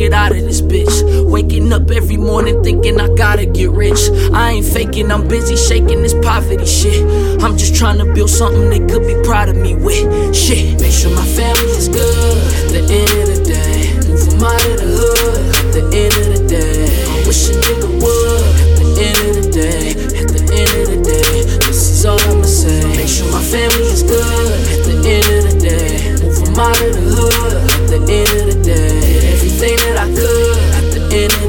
get out of this bitch. Waking up every morning thinking I gotta get rich. I ain't faking, I'm busy shaking this poverty shit. I'm just trying to build something they could be proud of me with. Shit, make sure my family is good. At the end of the day, move from out of the hood. At the end of the day, I wish a nigga would. At the end of the day, at the end of the day, this is all I'ma say. Make sure my family is good. At the end of the day, move from out of the hood. At the end of the day, did everything that I could. At the end of